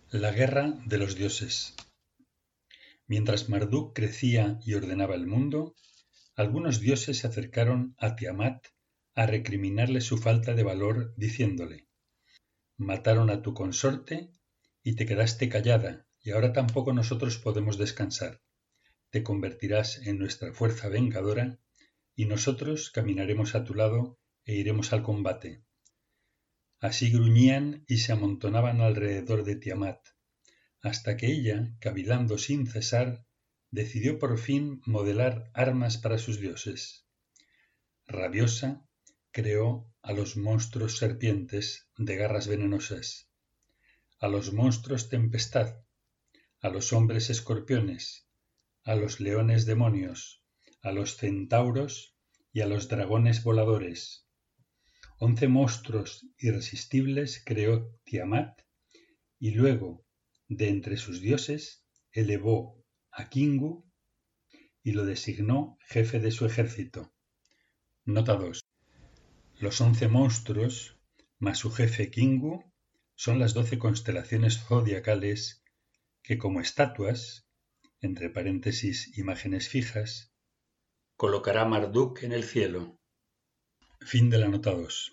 La guerra de los dioses. Mientras Marduk crecía y ordenaba el mundo, algunos dioses se acercaron a Tiamat a recriminarle su falta de valor, diciéndole: «Mataron a tu consorte y te quedaste callada, y ahora tampoco nosotros podemos descansar. Te convertirás en nuestra fuerza vengadora, y nosotros caminaremos a tu lado e iremos al combate». Así gruñían y se amontonaban alrededor de Tiamat, hasta que ella, cavilando sin cesar, decidió por fin modelar armas para sus dioses. Rabiosa, creó a los monstruos serpientes de garras venenosas, a los monstruos tempestad, a los hombres escorpiones, a los leones demonios, a los centauros y a los dragones voladores. 11 monstruos irresistibles creó Tiamat, y luego, de entre sus dioses, elevó a Kingu y lo designó jefe de su ejército. Nota 2. Los 11 monstruos, más su jefe Kingu, son las 12 constelaciones zodiacales que, como estatuas, entre paréntesis imágenes fijas, colocará Marduk en el cielo. Fin de la nota 2.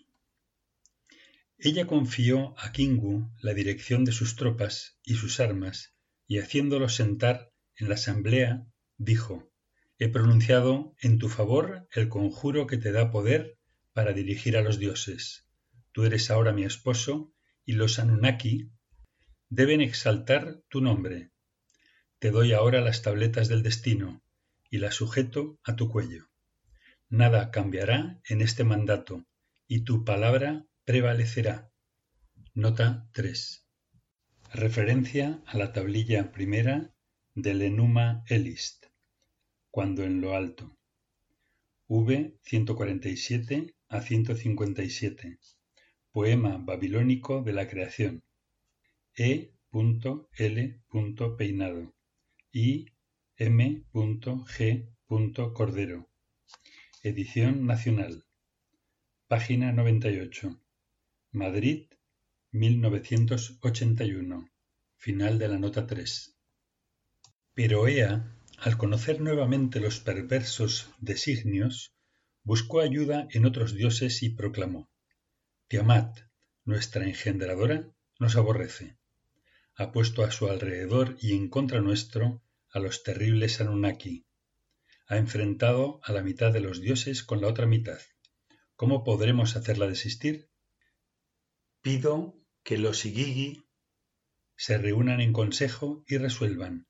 Ella confió a Kingu la dirección de sus tropas y sus armas, y haciéndolo sentar en la asamblea, dijo: «He pronunciado en tu favor el conjuro que te da poder para dirigir a los dioses. Tú eres ahora mi esposo, y los Anunnaki deben exaltar tu nombre. Te doy ahora las tabletas del destino, y las sujeto a tu cuello. Nada cambiará en este mandato, y tu palabra prevalecerá». Nota 3. Referencia a la tablilla primera del Enuma Elist, cuando en lo alto. V 147 a 157. Poema babilónico de la creación. E. L. Peinado. I. M. G. Cordero. Edición nacional. Página 98. Madrid, 1981. Final de la nota 3. Pero Ea, al conocer nuevamente los perversos designios, buscó ayuda en otros dioses y proclamó: «Tiamat, nuestra engendradora, nos aborrece. Ha puesto a su alrededor y en contra nuestro a los terribles Anunnaki. Ha enfrentado a la mitad de los dioses con la otra mitad. ¿Cómo podremos hacerla desistir? Pido que los Igigi se reúnan en consejo y resuelvan».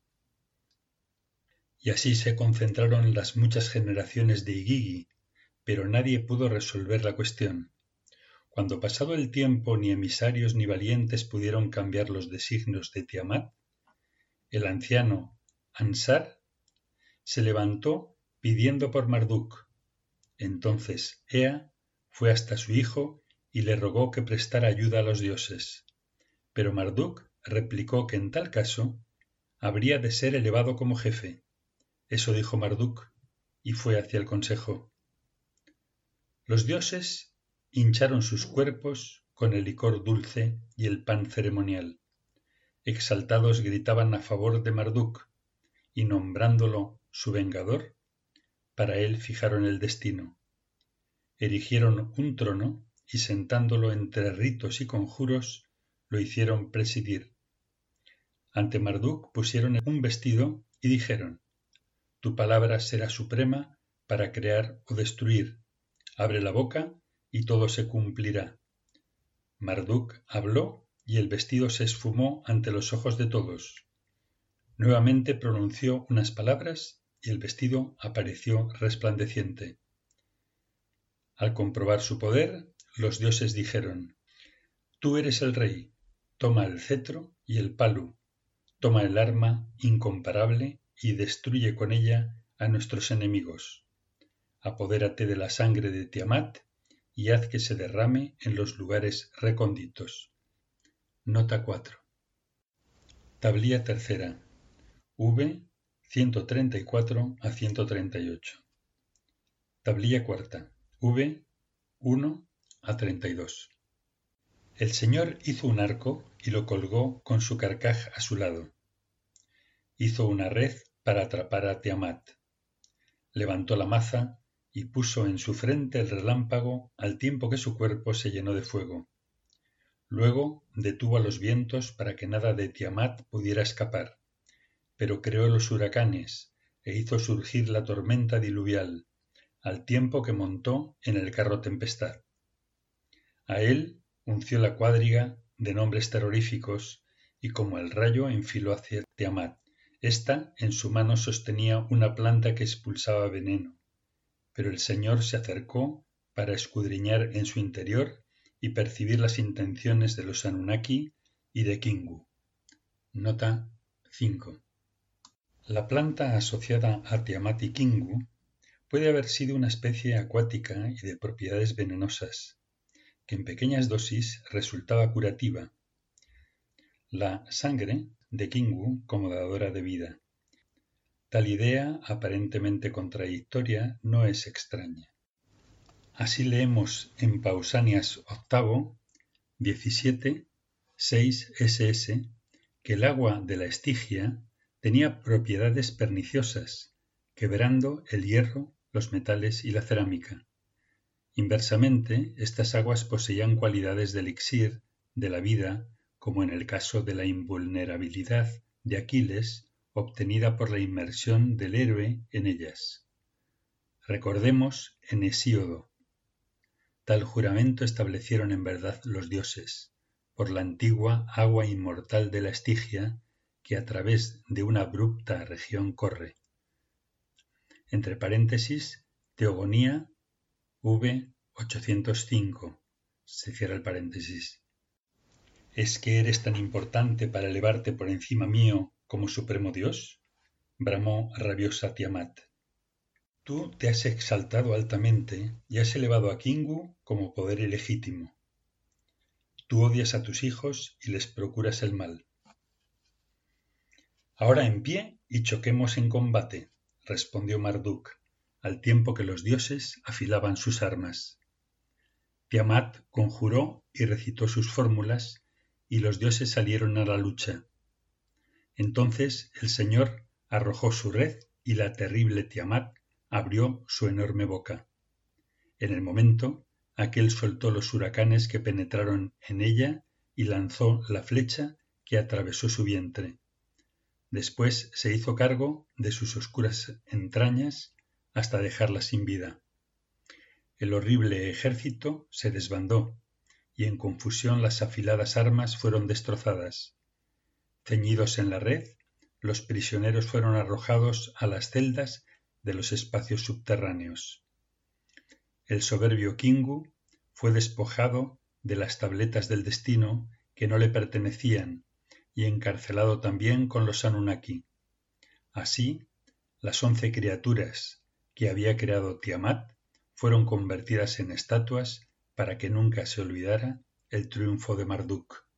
Y así se concentraron las muchas generaciones de Igigi, pero nadie pudo resolver la cuestión. Cuando pasado el tiempo ni emisarios ni valientes pudieron cambiar los designios de Tiamat, el anciano Ansar se levantó pidiendo por Marduk. Entonces Ea fue hasta su hijo y le rogó que prestara ayuda a los dioses. Pero Marduk replicó que en tal caso habría de ser elevado como jefe. Eso dijo Marduk, y fue hacia el consejo. Los dioses hincharon sus cuerpos con el licor dulce y el pan ceremonial. Exaltados gritaban a favor de Marduk, y nombrándolo su vengador, para él fijaron el destino. Erigieron un trono y sentándolo entre ritos y conjuros, lo hicieron presidir. Ante Marduk pusieron un vestido y dijeron: «Tu palabra será suprema para crear o destruir. Abre la boca y todo se cumplirá». Marduk habló y el vestido se esfumó ante los ojos de todos. Nuevamente pronunció unas palabras y el vestido apareció resplandeciente. Al comprobar su poder, los dioses dijeron: «Tú eres el rey, toma el cetro y el palu, toma el arma incomparable y destruye con ella a nuestros enemigos. Apodérate de la sangre de Tiamat y haz que se derrame en los lugares recónditos». Nota 4. Tablilla tercera. V 134 a 138. Tablilla cuarta. V 1 a 32. El señor hizo un arco y lo colgó con su carcaj a su lado. Hizo una red para atrapar a Tiamat. Levantó la maza y puso en su frente el relámpago al tiempo que su cuerpo se llenó de fuego. Luego detuvo a los vientos para que nada de Tiamat pudiera escapar, pero creó los huracanes e hizo surgir la tormenta diluvial, al tiempo que montó en el carro tempestad. A él unció la cuadriga de nombres terroríficos y como el rayo enfiló hacia Tiamat. Esta en su mano sostenía una planta que expulsaba veneno, pero el señor se acercó para escudriñar en su interior y percibir las intenciones de los Anunnaki y de Kingu. Nota 5. La planta asociada a Tiamat y Kingu puede haber sido una especie acuática y de propiedades venenosas, que en pequeñas dosis resultaba curativa. La sangre de Kingu como dadora de vida. Tal idea, aparentemente contradictoria, no es extraña. Así leemos en Pausanias VIII, 17, 6 ss, que el agua de la Estigia tenía propiedades perniciosas, quebrando el hierro, los metales y la cerámica. Inversamente, estas aguas poseían cualidades de elixir de la vida, como en el caso de la invulnerabilidad de Aquiles, obtenida por la inmersión del héroe en ellas. Recordemos en Hesíodo. Tal juramento establecieron en verdad los dioses, por la antigua agua inmortal de la Estigia, que a través de una abrupta región corre. Entre paréntesis, Teogonía, v. 805, se cierra el paréntesis. ¿Es que eres tan importante para elevarte por encima mío como supremo Dios? Bramó rabiosa Tiamat. Tú te has exaltado altamente y has elevado a Kingu como poder ilegítimo. Tú odias a tus hijos y les procuras el mal. Ahora en pie y choquemos en combate, respondió Marduk, al tiempo que los dioses afilaban sus armas. Tiamat conjuró y recitó sus fórmulas, y los dioses salieron a la lucha. Entonces el señor arrojó su red y la terrible Tiamat abrió su enorme boca. En el momento, aquel soltó los huracanes que penetraron en ella y lanzó la flecha que atravesó su vientre. Después se hizo cargo de sus oscuras entrañas hasta dejarla sin vida. El horrible ejército se desbandó y en confusión las afiladas armas fueron destrozadas. Ceñidos en la red, los prisioneros fueron arrojados a las celdas de los espacios subterráneos. El soberbio Kingu fue despojado de las tabletas del destino que no le pertenecían y encarcelado también con los Anunnaki. Así, las 11 criaturas que había creado Tiamat fueron convertidas en estatuas para que nunca se olvidara el triunfo de Marduk.